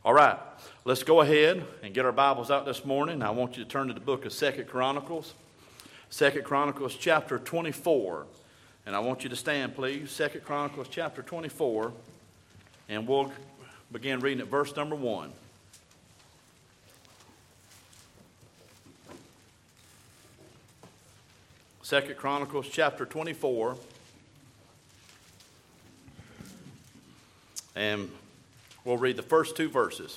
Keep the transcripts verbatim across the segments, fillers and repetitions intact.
All right, let's go ahead and get our Bibles out this morning. I want you to turn to the book of Second Chronicles. Second Chronicles chapter twenty-four. And I want you to stand, please. Second Chronicles chapter twenty-four. And we'll begin reading at verse number one. Second Chronicles chapter twenty-four. And we'll read the first two verses.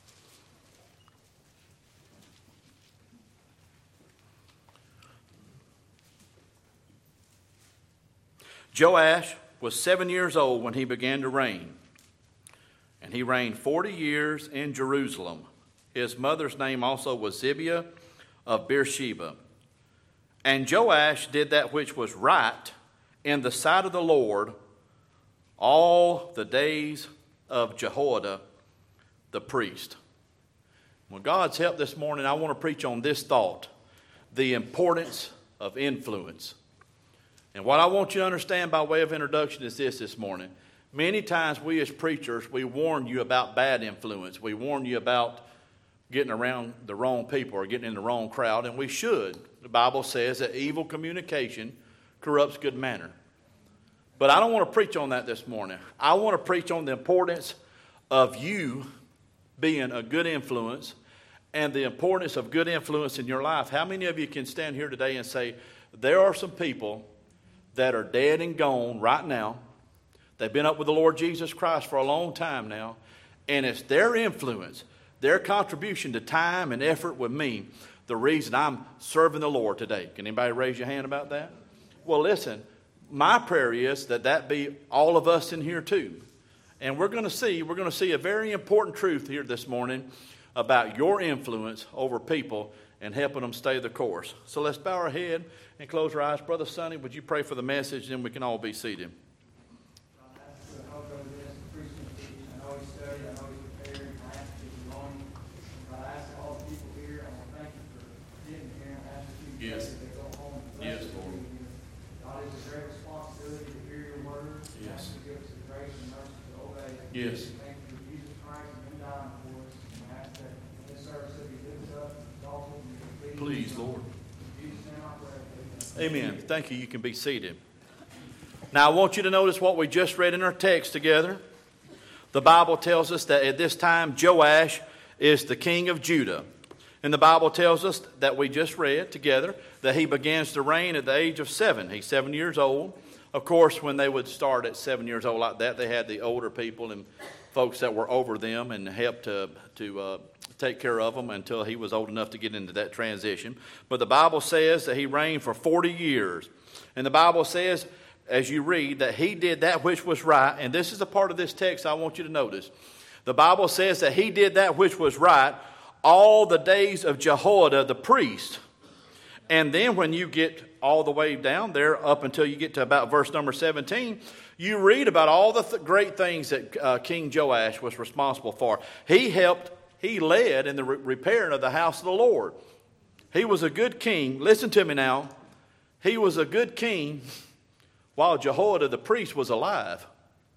Joash was seven years old when he began to reign, and he reigned forty years in Jerusalem. His mother's name also was Zibiah of Beersheba. And Joash did that which was right in the sight of the Lord all the days of Jehoiada the priest. With God's help this morning, I want to preach on this thought: the importance of influence. And what I want you to understand by way of introduction is this this morning. Many times we as preachers, we warn you about bad influence. We warn you about getting around the wrong people or getting in the wrong crowd, and we should. The Bible says that evil communication corrupts good manner. But I don't want to preach on that this morning. I want to preach on the importance of you being a good influence and the importance of good influence in your life. How many of you can stand here today and say, there are some people that are dead and gone right now? They've been up with the Lord Jesus Christ for a long time now, and it's their influence, their contribution to time and effort with me, the reason I'm serving the Lord today. Can anybody raise your hand about that? Well, listen, my prayer is that that be all of us in here too. And we're going to see, we're going to see a very important truth here this morning about your influence over people and helping them stay the course. So let's bow our head and close our eyes. Brother Sonny, would you pray for the message, and then we can all be seated. Yes. Yes, Lord. God, it's a great responsibility to hear your word. Yes. To give us the grace and mercy to obey. Yes. Thank you for Jesus Christ and him dying for us. And I ask that this service will be lifted up and exalted and completed. Please, Lord. In Jesus' name I pray. Amen. Thank you. You can be seated. Now, I want you to notice what we just read in our text together. The Bible tells us that at this time, Joash is the king of Judah. And the Bible tells us that we just read together that he begins to reign at the age of seven. He's seven years old. Of course, when they would start at seven years old like that, they had the older people and folks that were over them and helped to, to uh, take care of them until he was old enough to get into that transition. But the Bible says that he reigned for forty years. And the Bible says, as you read, that he did that which was right. And this is a part of this text I want you to notice. The Bible says that he did that which was right all the days of Jehoiada the priest. And then when you get all the way down there up until you get to about verse number seventeen, you read about all the th- great things that uh, King Joash was responsible for. He helped, he led in the re- repairing of the house of the Lord. He was a good king. Listen to me now. He was a good king while Jehoiada the priest was alive.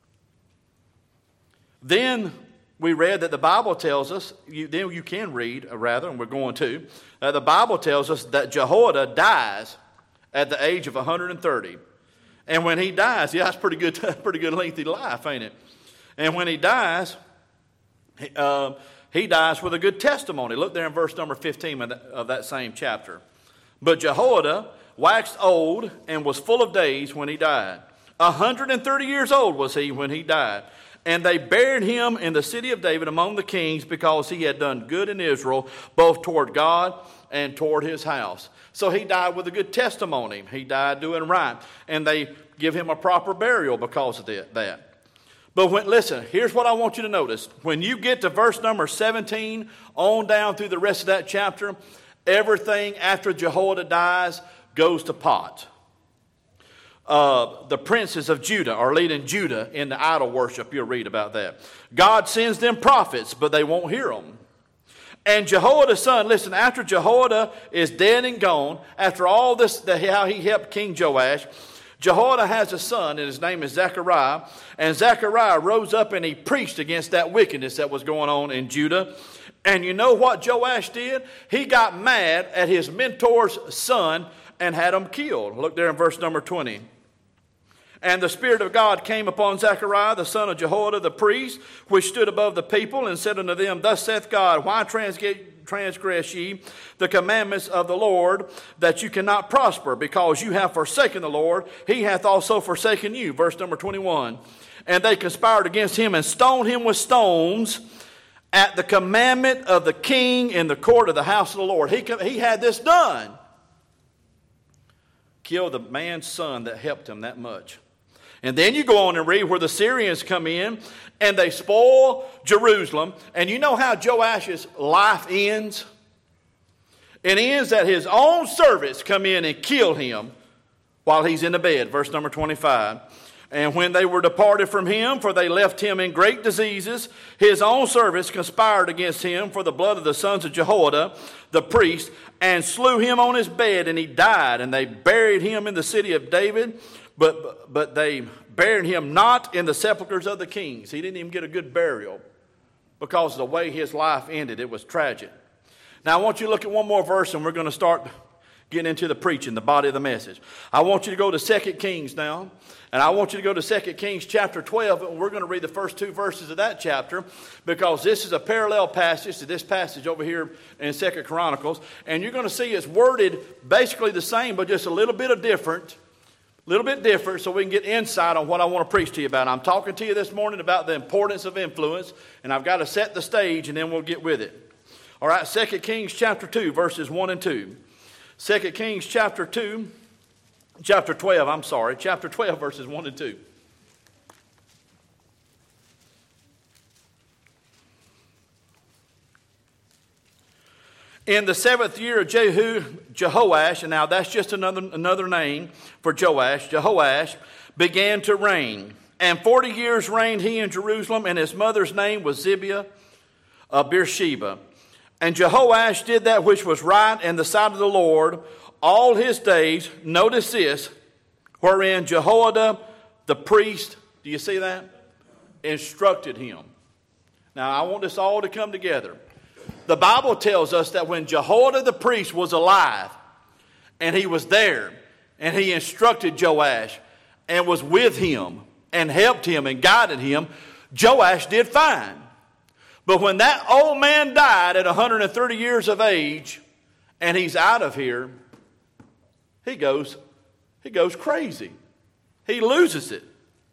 Then we read that the Bible tells us, you, then you can read, uh, rather, and we're going to, uh, the Bible tells us that Jehoiada dies at the age of one hundred thirty. And when he dies, yeah, that's pretty good, pretty good lengthy life, ain't it? And when he dies, he, uh, he dies with a good testimony. Look there in verse number fifteen of that, of that same chapter. But Jehoiada waxed old and was full of days when he died. one hundred thirty years old was he when he died. And they buried him in the city of David among the kings because he had done good in Israel, both toward God and toward his house. So he died with a good testimony. He died doing right. And they give him a proper burial because of that. But when, listen, here's what I want you to notice. When you get to verse number seventeen on down through the rest of that chapter, everything after Jehoiada dies goes to pot. Uh, the princes of Judah are leading Judah into idol worship. You'll read about that. God sends them prophets, but they won't hear them. And Jehoiada's son, listen, after Jehoiada is dead and gone, after all this, the, how he helped King Joash, Jehoiada has a son, and his name is Zechariah. And Zechariah rose up and he preached against that wickedness that was going on in Judah. And you know what Joash did? He got mad at his mentor's son and had him killed. Look there in verse number twenty. And the Spirit of God came upon Zechariah, the son of Jehoiada the priest, which stood above the people, and said unto them, Thus saith God, Why transgress ye the commandments of the Lord, that you cannot prosper? Because you have forsaken the Lord, he hath also forsaken you. Verse number twenty-one. And they conspired against him and stoned him with stones at the commandment of the king in the court of the house of the Lord. He, he had this done. Killed the man's son that helped him that much. And then you go on and read where the Syrians come in and they spoil Jerusalem. And you know how Joash's life ends? It ends that his own servants come in and kill him while he's in the bed. Verse number twenty-five. And when they were departed from him, for they left him in great diseases, his own servants conspired against him for the blood of the sons of Jehoiada, the priest, and slew him on his bed, and he died. And they buried him in the city of David, but, but they buried him not in the sepulchres of the kings. He didn't even get a good burial because of the way his life ended. It was tragic. Now I want you to look at one more verse, and we're going to start getting into the preaching, the body of the message. I want you to go to Second Kings now. And I want you to go to Second Kings chapter twelve, and we're going to read the first two verses of that chapter because this is a parallel passage to this passage over here in Second Chronicles. And you're going to see it's worded basically the same, but just a little bit of different, a little bit different so we can get insight on what I want to preach to you about. I'm talking to you this morning about the importance of influence, and I've got to set the stage, and then we'll get with it. All right, Second Kings chapter two, verses one and two. Second Kings chapter two. Chapter twelve, I'm sorry, chapter twelve, verses one and two. In the seventh year of Jehu, Jehoash, and now that's just another, another name for Joash, Jehoash began to reign. And forty years reigned he in Jerusalem, and his mother's name was Zibiah of Beersheba. And Jehoash did that which was right in the sight of the Lord all his days. Notice this, wherein Jehoiada the priest, do you see that? Instructed him. Now I want this all to come together. The Bible tells us that when Jehoiada the priest was alive, and he was there, and he instructed Joash, and was with him, and helped him, and guided him, Joash did fine. But when that old man died at one hundred thirty years of age, and he's out of here, He goes, he goes crazy. He loses it.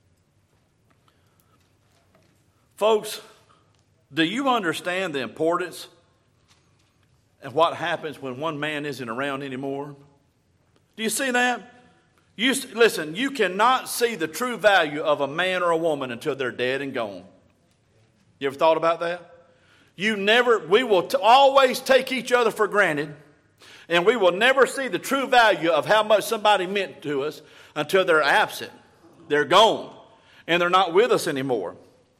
Folks, do you understand the importance of what happens when one man isn't around anymore? Do you see that? You, listen, you cannot see the true value of a man or a woman until they're dead and gone. You ever thought about that? You never, we will t- always take each other for granted. And we will never see the true value of how much somebody meant to us until they're absent. They're gone. And they're not with us anymore.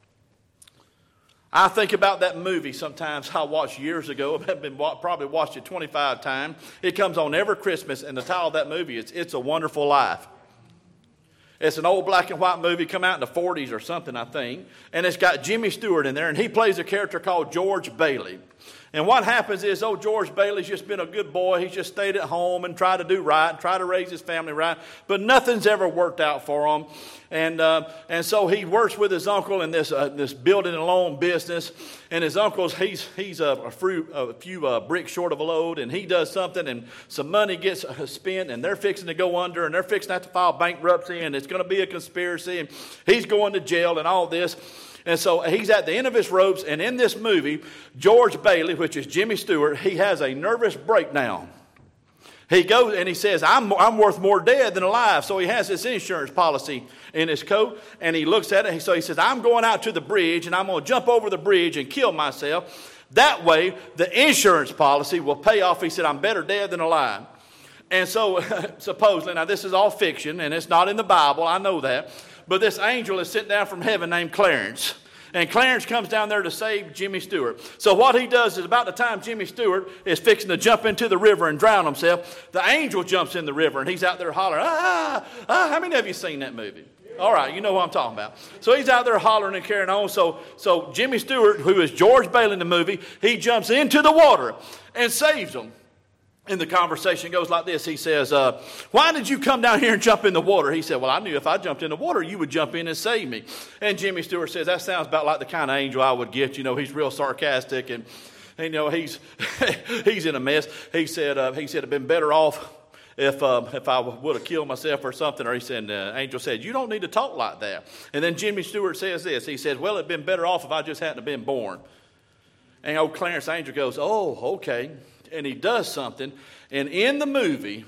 I think about that movie sometimes I watched years ago. I've been probably watched it twenty-five times. It comes on every Christmas, and the title of that movie is It's a Wonderful Life. It's an old black and white movie, come out in the forties or something, I think. And it's got Jimmy Stewart in there, and he plays a character called George Bailey. And what happens is, oh, George Bailey's just been a good boy. He's just stayed at home and tried to do right, and try to raise his family right. But nothing's ever worked out for him. And uh, and so he works with his uncle in this uh, this building and loan business. And his uncle's, he's he's a, a few, a few uh, bricks short of a load. And he does something, and some money gets spent, and they're fixing to go under, and they're fixing to have to file bankruptcy, and it's going to be a conspiracy. And he's going to jail and all this. And so he's at the end of his ropes, and in this movie, George Bailey, which is Jimmy Stewart, he has a nervous breakdown. He goes and he says, I'm, I'm worth more dead than alive. So he has this insurance policy in his coat, and he looks at it. So he says, I'm going out to the bridge, and I'm going to jump over the bridge and kill myself. That way, the insurance policy will pay off. He said, I'm better dead than alive. And so, supposedly, now this is all fiction, and it's not in the Bible, I know that. But this angel is sent down from heaven named Clarence. And Clarence comes down there to save Jimmy Stewart. So what he does is about the time Jimmy Stewart is fixing to jump into the river and drown himself, the angel jumps in the river and he's out there hollering, ah, ah. How many of you seen that movie? All right, you know what I'm talking about. So he's out there hollering and carrying on. So, so Jimmy Stewart, who is George Bailey in the movie, he jumps into the water and saves him. And the conversation goes like this. He says, uh, why did you come down here and jump in the water? He said, well, I knew if I jumped in the water, you would jump in and save me. And Jimmy Stewart says, that sounds about like the kind of angel I would get. You know, he's real sarcastic and, and you know, he's he's in a mess. He said, uh, he said it'd been better off if um, if I would have killed myself or something. Or he said, the uh, angel said, you don't need to talk like that. And then Jimmy Stewart says this. He says, well, it'd been better off if I just hadn't have been born. And old Clarence Angel goes, oh, okay. And he does something. And in the movie,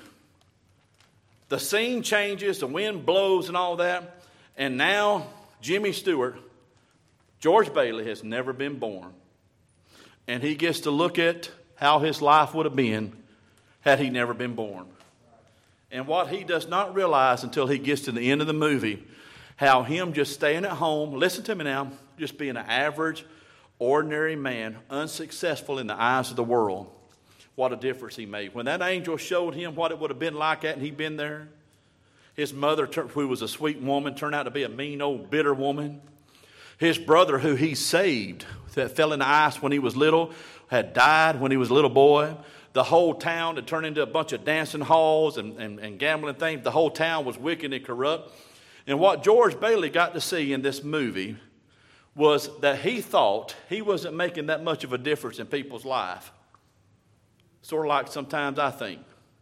the scene changes, the wind blows and all that. And now Jimmy Stewart, George Bailey, has never been born. And he gets to look at how his life would have been had he never been born. And what he does not realize until he gets to the end of the movie, how him just staying at home, listen to me now, just being an average, ordinary man, unsuccessful in the eyes of the world, what a difference he made. When that angel showed him what it would have been like and he'd been there, his mother, who was a sweet woman, turned out to be a mean old bitter woman. His brother, who he saved, that fell in the ice when he was little, had died when he was a little boy. The whole town had turned into a bunch of dancing halls and, and, and gambling things. The whole town was wicked and corrupt. And what George Bailey got to see in this movie was that he thought he wasn't making that much of a difference in people's life. Sort of like sometimes I think.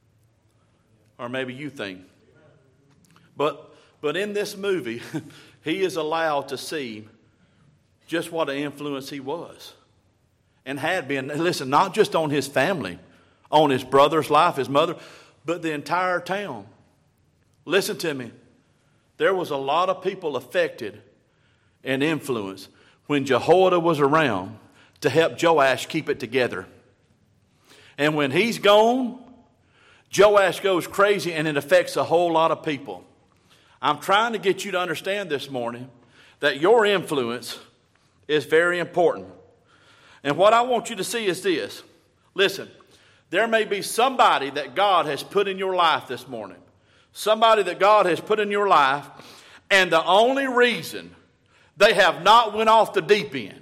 Or maybe you think. But, but in this movie, he is allowed to see just what an influence he was. And had been, listen, not just on his family, on his brother's life, his mother, but the entire town. Listen to me. There was a lot of people affected and influenced when Jehoiada was around to help Joash keep it together. And when he's gone, Joash goes crazy and it affects a whole lot of people. I'm trying to get you to understand this morning that your influence is very important. And what I want you to see is this. Listen, there may be somebody that God has put in your life this morning. Somebody that God has put in your life, and the only reason they have not went off the deep end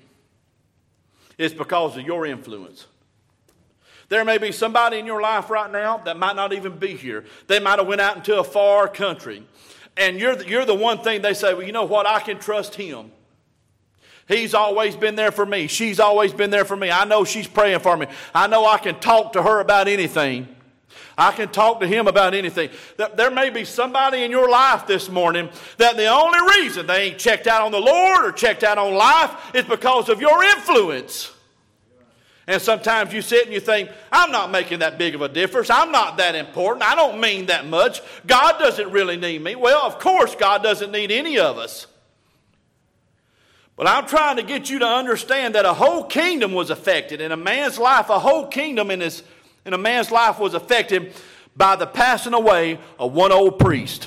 is because of your influence. There may be somebody in your life right now that might not even be here. They might have went out into a far country. And you're the, you're the one thing they say, well, you know what, I can trust him. He's always been there for me. She's always been there for me. I know she's praying for me. I know I can talk to her about anything. I can talk to him about anything. There may be somebody in your life this morning that the only reason they ain't checked out on the Lord or checked out on life is because of your influence. And sometimes you sit and you think, I'm not making that big of a difference. I'm not that important. I don't mean that much. God doesn't really need me. Well, of course God doesn't need any of us. But I'm trying to get you to understand that a whole kingdom was affected. In a man's life, a whole kingdom in, his, in a man's life was affected by the passing away of one old priest.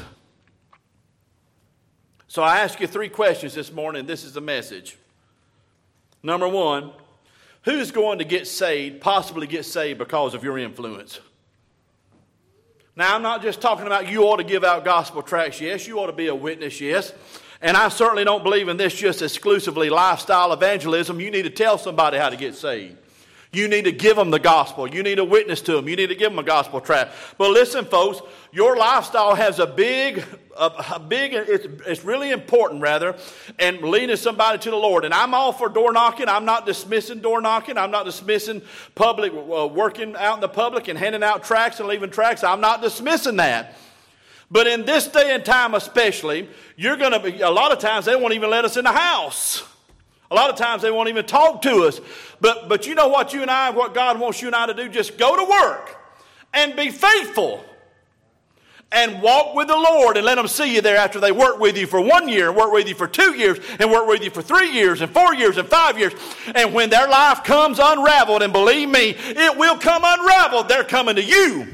So I ask you three questions this morning. This is the message. Number one, who's going to get saved, possibly get saved because of your influence? Now, I'm not just talking about you ought to give out gospel tracts. Yes, you ought to be a witness, yes. And I certainly don't believe in this just exclusively lifestyle evangelism. You need to tell somebody how to get saved. You need to give them the gospel. You need to witness to them. You need to give them a gospel tract. But listen, folks, your lifestyle has a big, a, a big. It's, it's really important, rather, and leading somebody to the Lord. And I'm all for door knocking. I'm not dismissing door knocking. I'm not dismissing public uh, working out in the public and handing out tracts and leaving tracts. I'm not dismissing that. But in this day and time especially, you're going to be, a lot of times they won't even let us in the house. A lot of times they won't even talk to us. But, but you know what you and I, what God wants you and I to do? Just go to work and be faithful. And walk with the Lord and let them see you there after they work with you for one year, and work with you for two years, and work with you for three years, and four years, and five years. And when their life comes unraveled, and believe me, it will come unraveled, they're coming to you.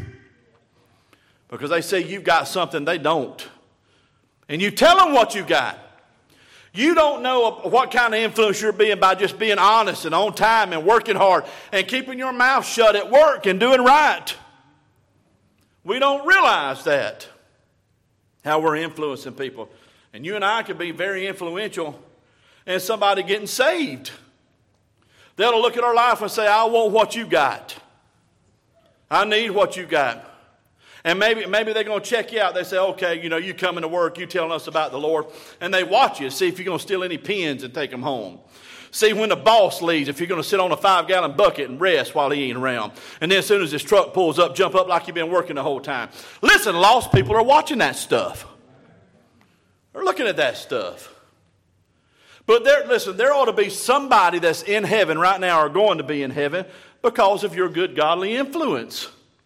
Because they say you've got something they don't. And you tell them what you got. You don't know what kind of influence you're being by just being honest and on time and working hard and keeping your mouth shut at work and doing right. We don't realize that, how we're influencing people. And you and I could be very influential in somebody getting saved. They'll look at our life and say, I want what you got. I need what you got. And maybe maybe they're going to check you out. They say, okay, you know, you coming to work, you telling us about the Lord. And they watch you to see if you're going to steal any pens and take them home. See when the boss leaves, if you're going to sit on a five-gallon bucket and rest while he ain't around. And then as soon as his truck pulls up, jump up like you've been working the whole time. Listen, lost people are watching that stuff. They're looking at that stuff. But there, listen, there ought to be somebody that's in heaven right now or going to be in heaven because of your good godly influence.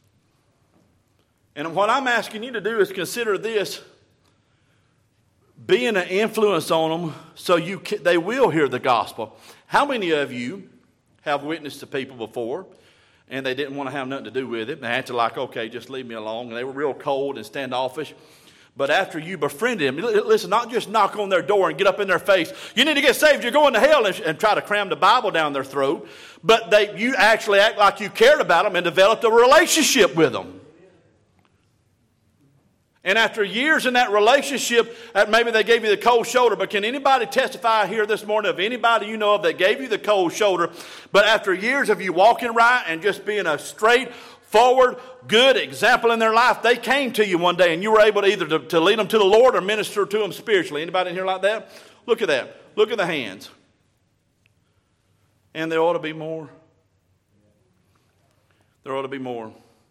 And what I'm asking you to do is consider this, being an influence on them so you can, they will hear the gospel. How many of you have witnessed to people before and they didn't want to have nothing to do with it? They acted like, okay, just leave me alone. And they were real cold and standoffish. But after you befriended them, listen, not just knock on their door and get up in their face, you need to get saved, you're going to hell, and, and try to cram the Bible down their throat. But they, you actually act like you cared about them and developed a relationship with them. And after years in that relationship, maybe they gave you the cold shoulder. But can anybody testify here this morning of anybody you know of that gave you the cold shoulder, but after years of you walking right and just being a straightforward, good example in their life, they came to you one day and you were able to either to, to lead them to the Lord or minister to them spiritually? Anybody in here like that? Look at that. Look at the hands. And there ought to be more. There ought to be more.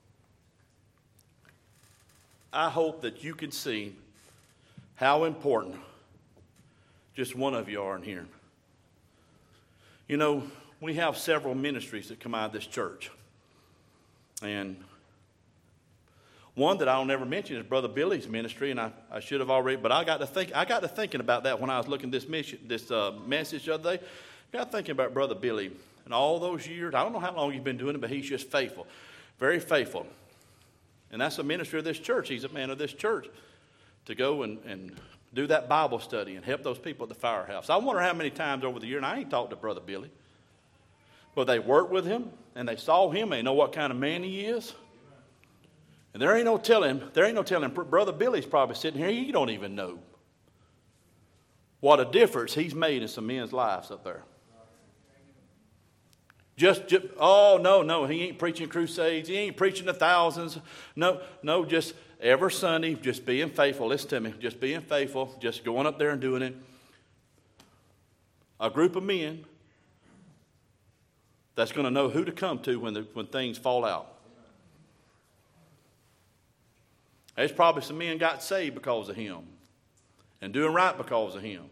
I hope that you can see how important just one of you are in here. You know, we have several ministries that come out of this church. And one that I'll never mention is Brother Billy's ministry, and I, I should have already, but I got to think I got to thinking about that when I was looking at this mission, this uh, message the other day. I got thinking about Brother Billy and all those years. I don't know how long he's been doing it, but he's just faithful, very faithful. And that's a ministry of this church. He's a man of this church to go and, and do that Bible study and help those people at the firehouse. I wonder how many times over the year, and I ain't talked to Brother Billy, but they worked with him and they saw him. They know what kind of man he is. And there ain't no telling, there ain't no telling, Brother Billy's probably sitting here, you don't even know what a difference he's made in some men's lives up there. Just, just, oh, no, no, he ain't preaching crusades. He ain't preaching to thousands. No, no, just every Sunday, just being faithful. Listen to me, just being faithful, just going up there and doing it. A group of men that's going to know who to come to when, the, when things fall out. There's probably some men got saved because of him and doing right because of him.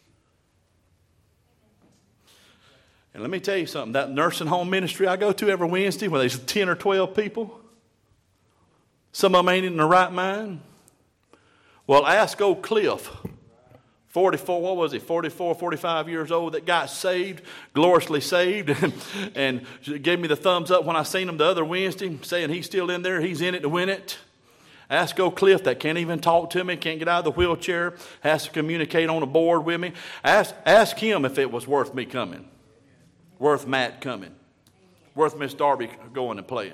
And let me tell you something, that nursing home ministry I go to every Wednesday where there's ten or twelve people, some of them ain't in the right mind. Well, ask old Cliff, forty-four, what was he, forty-four, forty-five years old, that got saved, gloriously saved, and, and gave me the thumbs up when I seen him the other Wednesday, saying he's still in there, he's in it to win it. Ask old Cliff that can't even talk to me, can't get out of the wheelchair, has to communicate on a board with me. Ask, ask him if it was worth me coming. Worth Matt coming. Worth Miss Darby going and playing.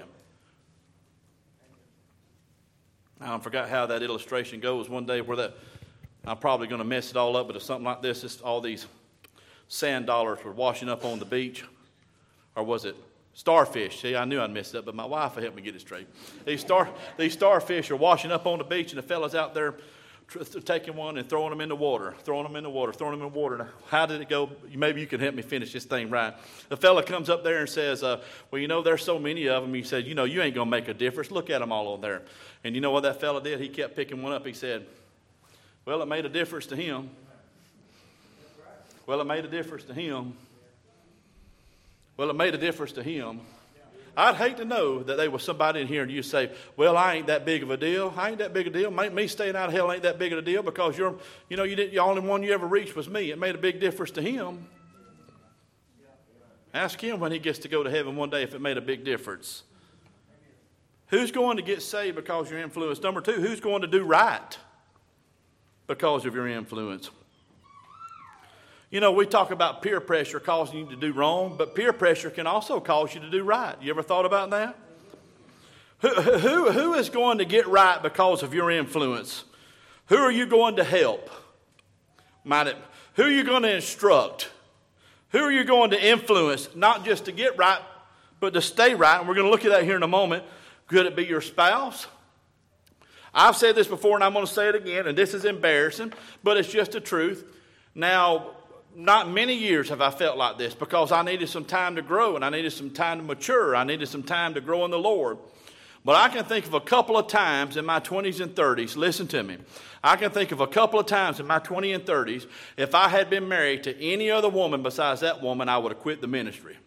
I forgot how that illustration goes one day where that, I'm probably going to mess it all up, but it's something like this. It's all these sand dollars were washing up on the beach. Or was it starfish? See, I knew I'd mess it up, but my wife helped me get it straight. These, star, these starfish are washing up on the beach, and the fella's out there taking one and throwing them in the water, throwing them in the water, throwing them in the water. Now, how did it go? Maybe you can help me finish this thing right. The fella comes up there and says, uh, well, you know, there's so many of them. He said, you know, you ain't going to make a difference. Look at them all on there. And you know what that fella did? He kept picking one up. He said, well, it made a difference to him. Well, it made a difference to him. Well, it made a difference to him. I'd hate to know that there was somebody in here and you say, well, I ain't that big of a deal. I ain't that big a deal. Me staying out of hell ain't that big of a deal because you're, you know, you didn't, the only one you ever reached was me. It made a big difference to him. Ask him when he gets to go to heaven one day if it made a big difference. Who's going to get saved because of your influence? Number two, who's going to do right because of your influence? You know, we talk about peer pressure causing you to do wrong, but peer pressure can also cause you to do right. You ever thought about that? Who, who, who is going to get right because of your influence? Who are you going to help? Might it, who are you going to instruct? Who are you going to influence, not just to get right, but to stay right? And we're going to look at that here in a moment. Could it be your spouse? I've said this before, and I'm going to say it again, and this is embarrassing, but it's just the truth. Now, not many years have I felt like this because I needed some time to grow, and I needed some time to mature. I needed some time to grow in the Lord. But I can think of a couple of times in my twenties and thirties, listen to me, I can think of a couple of times in my twenties and thirties, if I had been married to any other woman besides that woman, I would have quit the ministry.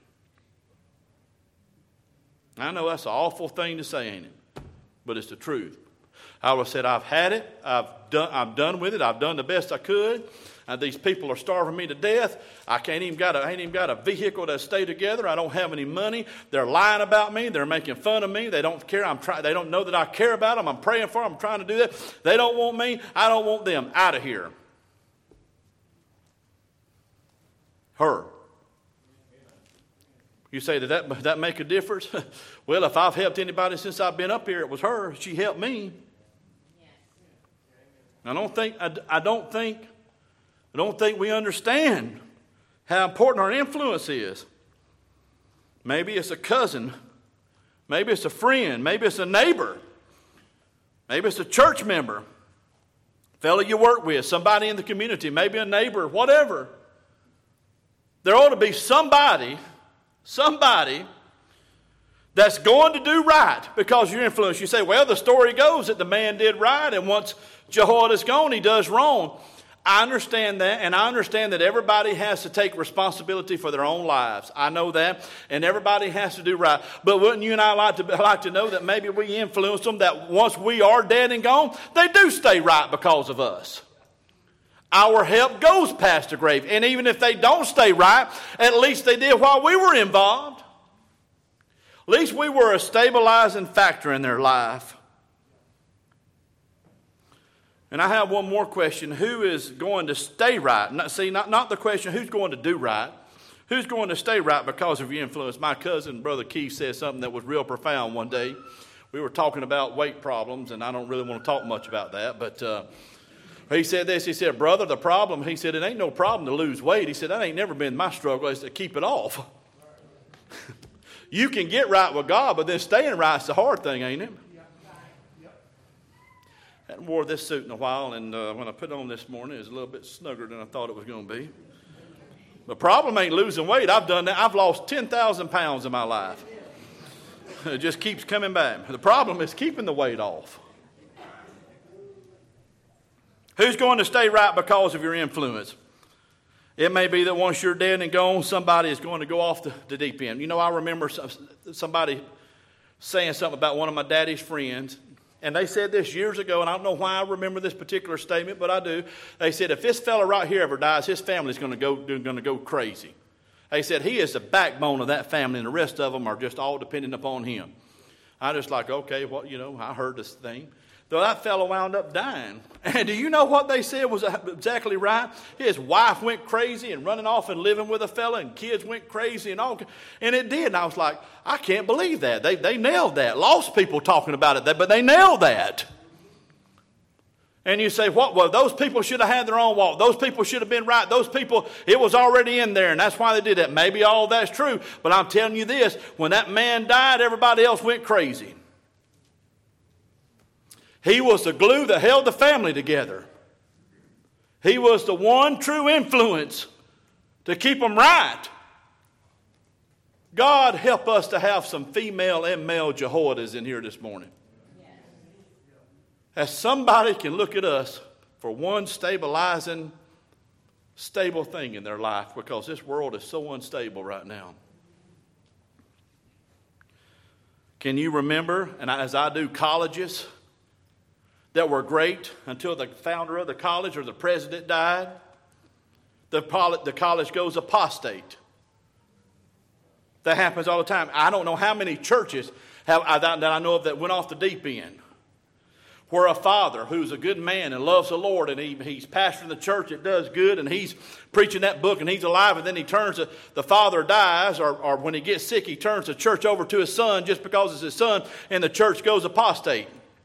I know that's an awful thing to say, ain't it? But it's the truth. I would have said, I've had it, I've done, I'm done with it, I've done the best I could. Uh, these people are starving me to death. I can't even got a, I ain't even got a vehicle to stay together. I don't have any money. They're lying about me. They're making fun of me. They don't care. I'm try, They don't know that I care about them. I'm praying for them. I'm trying to do that. They don't want me. I don't want them. Out of here. Her. You say, did that, that make a difference? Well, if I've helped anybody since I've been up here, it was her. She helped me. I don't think, I, I don't think, I don't think we understand how important our influence is. Maybe it's a cousin. Maybe it's a friend. Maybe it's a neighbor. Maybe it's a church member. Fellow you work with, somebody in the community, maybe a neighbor, whatever. There ought to be somebody, somebody that's going to do right because of your influence. You say, well, the story goes that the man did right, and once Jehoiada's gone, he does wrong. I understand that, and I understand that everybody has to take responsibility for their own lives. I know that, and everybody has to do right. But wouldn't you and I like to like to know that maybe we influence them, that once we are dead and gone, they do stay right because of us? Our help goes past the grave, and even if they don't stay right, at least they did while we were involved. At least we were a stabilizing factor in their life. And I have one more question. Who is going to stay right? Not, see, not, not the question who's going to do right. Who's going to stay right because of your influence? My cousin, Brother Keith, said something that was real profound one day. We were talking about weight problems, and I don't really want to talk much about that. But uh, he said this. He said, brother, the problem, he said, it ain't no problem to lose weight. He said, that ain't never been my struggle, is to keep it off. You can get right with God, but then staying right is the hard thing, ain't it? I hadn't wore this suit in a while, and uh, when I put it on this morning, it was a little bit snugger than I thought it was going to be. The problem ain't losing weight. I've done that. I've lost ten thousand pounds in my life. It just keeps coming back. The problem is keeping the weight off. Who's going to stay right because of your influence? It may be that once you're dead and gone, somebody is going to go off the, the deep end. You know, I remember somebody saying something about one of my daddy's friends. And they said this years ago, and I don't know why I remember this particular statement, but I do. They said, if this fella right here ever dies, his family's going to go going to go crazy. They said, he is the backbone of that family, and the rest of them are just all dependent upon him. I just like, okay, well, you know, I heard this thing. Though that fellow wound up dying. And do you know what they said was exactly right? His wife went crazy and running off and living with a fella, and kids went crazy and all. And it did. And I was like, I can't believe that. They they nailed that. Lost people talking about it, but they nailed that. And you say, what? Well, those people should have had their own walk. Those people should have been right. Those people, it was already in there, and that's why they did that. Maybe all that's true. But I'm telling you this, when that man died, everybody else went crazy. He was the glue that held the family together. He was the one true influence to keep them right. God help us to have some female and male Jehoiadas in here this morning. As somebody can look at us for one stabilizing, stable thing in their life, because this world is so unstable right now. Can you remember, and as I do, colleges that were great until the founder of the college or the president died? The, the college goes apostate. That happens all the time. I don't know how many churches have, that I know of that went off the deep end. where a father who's a good man and loves the Lord, and he, he's pastoring the church that does good, and he's preaching that book, and he's alive, and then he turns, to, the father dies, or, or when he gets sick, he turns the church over to his son just because it's his son, and the church goes apostate.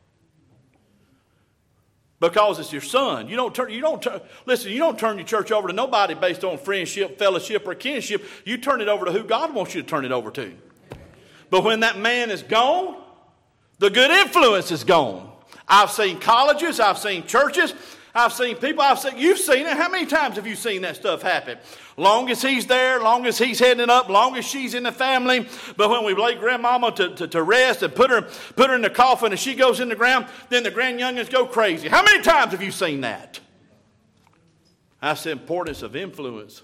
Because it's your son. You don't turn, you don't turn, listen, you don't turn your church over to nobody based on friendship, fellowship, or kinship. You turn it over to who God wants you to turn it over to. But when that man is gone, the good influence is gone. I've seen colleges, I've seen churches, I've seen people, I've seen, you've seen it. How many times have you seen that stuff happen? Long as he's there, long as he's heading up, long as she's in the family. But when we lay grandmama to, to, to rest and put her, put her in the coffin and she goes in the ground, then the grandyoungins go crazy. How many times have you seen that? That's the importance of influence.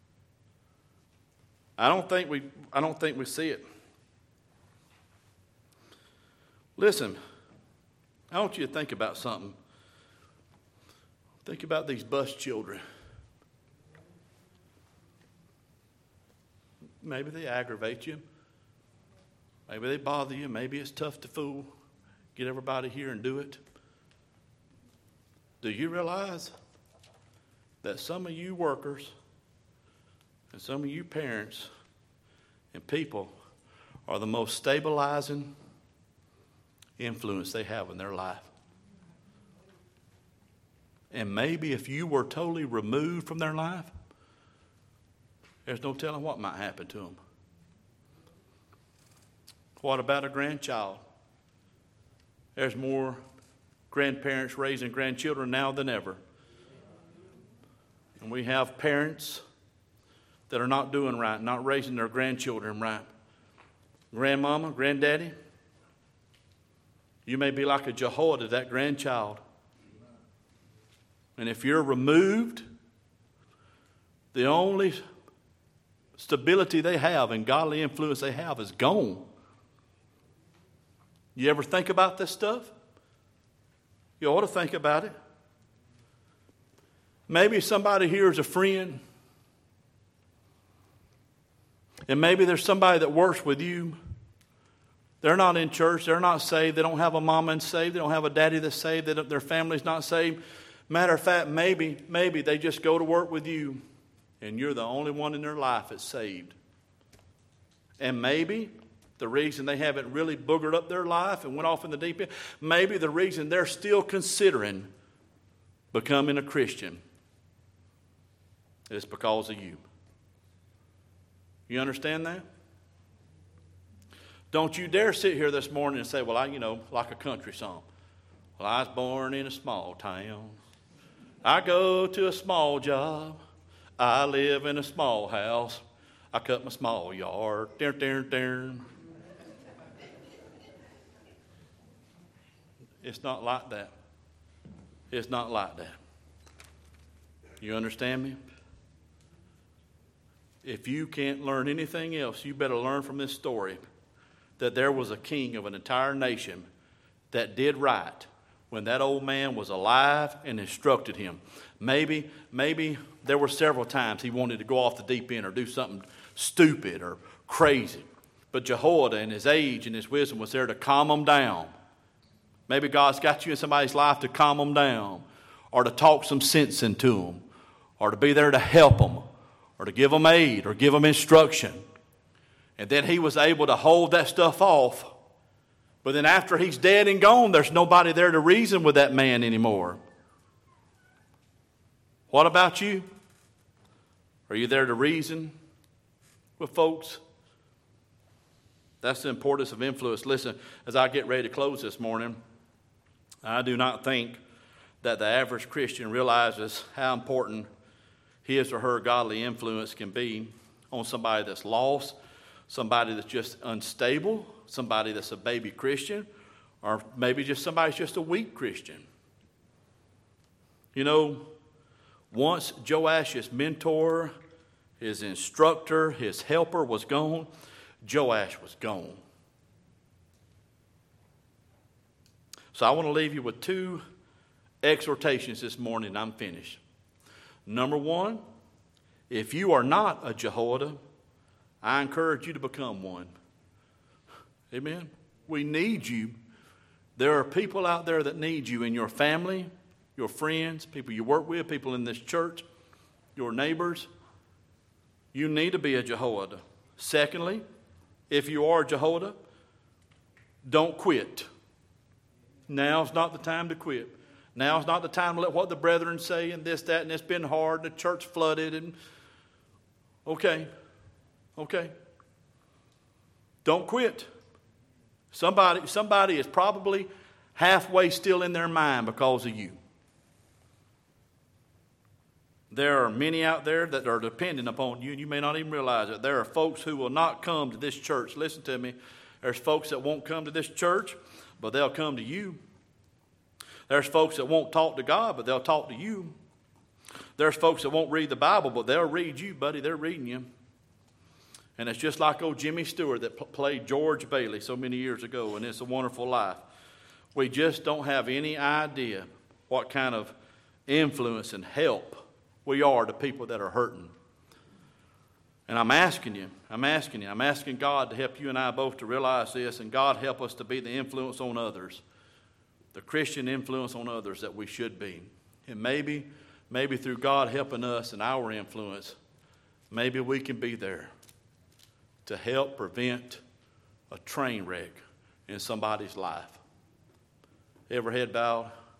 I don't think we, I don't think we see it. Listen, I want you to think about something. Think about these bus children. Maybe they aggravate you. Maybe they bother you. Maybe it's tough to fool. Get everybody here and do it. Do you realize that some of you workers and some of you parents and people are the most stabilizing influence they have in their life? And maybe if you were totally removed from their life, there's no telling what might happen to them. What about a grandchild? There's more grandparents raising grandchildren now than ever. And we have parents that are not doing right, not raising their grandchildren right. Grandmama, granddaddy, you may be like a Jehoiada to that grandchild. And if you're removed, the only stability they have and godly influence they have is gone. You ever think about this stuff? You ought to think about it. Maybe somebody here is a friend. And maybe there's somebody that works with you. They're not in church. They're not saved. They don't have a mama and saved. They don't have a daddy that's saved. They don't, their family's not saved. Matter of fact, maybe, maybe they just go to work with you and you're the only one in their life that's saved. And maybe the reason they haven't really boogered up their life and went off in the deep end, maybe the reason they're still considering becoming a Christian is because of you. You understand that? Don't you dare sit here this morning and say, well, I, you know, like a country song. Well, I was born in a small town. I go to a small job. I live in a small house. I cut my small yard. Dun, dun, dun. It's not like that. It's not like that. You understand me? If you can't learn anything else, you better learn from this story that there was a king of an entire nation that did right when that old man was alive and instructed him. Maybe, maybe there were several times he wanted to go off the deep end or do something stupid or crazy. But Jehoiada in his age and his wisdom was there to calm him down. Maybe God's got you in somebody's life to calm them down or to talk some sense into them or to be there to help them or to give them aid or give them instruction. And then he was able to hold that stuff off. But then after he's dead and gone, there's nobody there to reason with that man anymore. What about you? Are you there to reason with folks? That's the importance of influence. Listen, as I get ready to close this morning, I do not think that the average Christian realizes how important his or her godly influence can be on somebody that's lost, somebody that's just unstable, somebody that's a baby Christian, or maybe just somebody's just a weak Christian. You know, once Joash's mentor, his instructor, his helper was gone, Joash was gone. So I want to leave you with two exhortations this morning, and I'm finished. Number one, if you are not a Jehoiada, I encourage you to become one. Amen? We need you There are people out there that need you in your family, your friends, people you work with, people in this church, your neighbors. You need to be a Jehoiada. Secondly, if you are a Jehoiada, don't quit. Now's not the time to quit. Now's not the time to let what the brethren say and this, that, and it's been hard, the church flooded, and okay, okay. Don't quit. Somebody, somebody is probably halfway still in their mind because of you. There are many out there that are dependent upon you, and you may not even realize it. There are folks who will not come to this church. Listen to me. There's folks that won't come to this church, but they'll come to you. There's folks that won't talk to God, but they'll talk to you. There's folks that won't read the Bible, but they'll read you, buddy. They're reading you. And it's just like old Jimmy Stewart that p- played George Bailey so many years ago in It's a Wonderful Life. We just don't have any idea what kind of influence and help we are to people that are hurting. And I'm asking you, I'm asking you, I'm asking God to help you and I both to realize this, and God help us to be the influence on others, the Christian influence on others that we should be. And maybe, maybe through God helping us and our influence, maybe we can be there to help prevent a train wreck in somebody's life. Every head bowed,